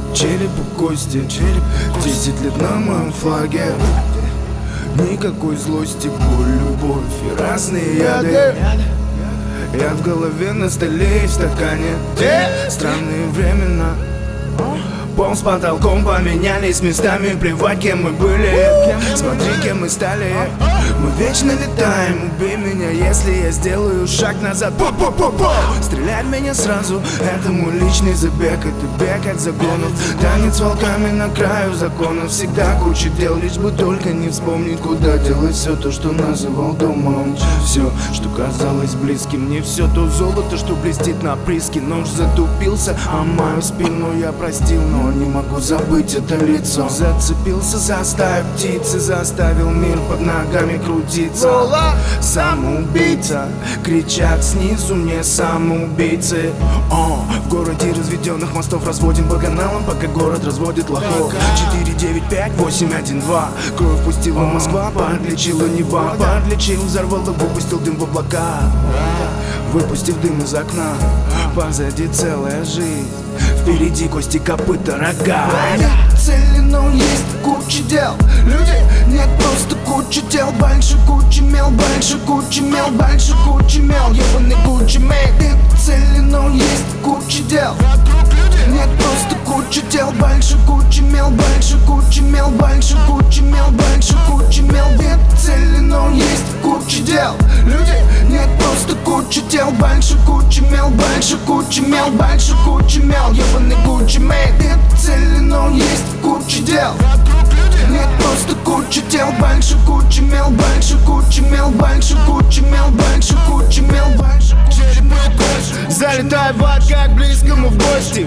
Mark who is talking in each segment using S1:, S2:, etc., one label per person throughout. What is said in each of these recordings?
S1: череп и кости, 10 лет на моем флаге. Никакой злости, боль, любовь и разные яды. Яд в голове, на столе и в стакане. Странные времена. Пол с потолком поменялись местами. Плевать, кем мы были, смотри, кем мы стали. Мы вечно летаем, убей меня, если я сделаю шаг назад. Стреляй в меня сразу, это мой личный забег. Это бег от загонов, танец с волками на краю законов. Всегда куча дел, лишь бы только не вспомнить, куда делать все то, что называл домом. Все, что казалось близким, не все то золото, что блестит на приске. Нож затупился, а мою спину я простил, но не могу забыть это лицо. Зацепился за стаю птицы, заставил мир под ногами крутиться. Самоубийца, кричат снизу мне самоубийцы. В городе разведенных мостов разводим по каналам, пока город разводит лохов. 4, 9, 5, 8, 1, 2. Кровь пустила Москва, подлечила Нева. Подлечил, взорвал и выпустил дым в облака. Выпустив дым из окна, позади целая жизнь, впереди кости, копыта, рога. Нет цели, но есть куча дел. Люди, нет просто куча дел. Больше куча мел, больше куча мел, больше куча мел. Ебаный куча мел. Нет цели, но есть куча дел. Нет просто куча дел. Больше куча мел, больше куча мел, больше куча мел, больше куча мел. Нет цели, но есть куча дел. Люди, нет просто куча дел. Больше куча мел, больше куча мел, больше куча мел. Ебаный куча мел. Нет цели, но есть куча дел. Нет просто куча дел. Больше куча мел, больше куча мел, больше куча мел, больше куча мел, больше куча мел. Залетай в ад, как близкому в гости.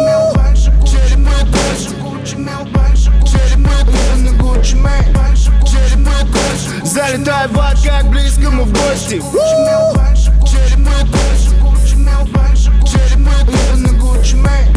S1: Залетай в ад, как близкому в гости. Череп,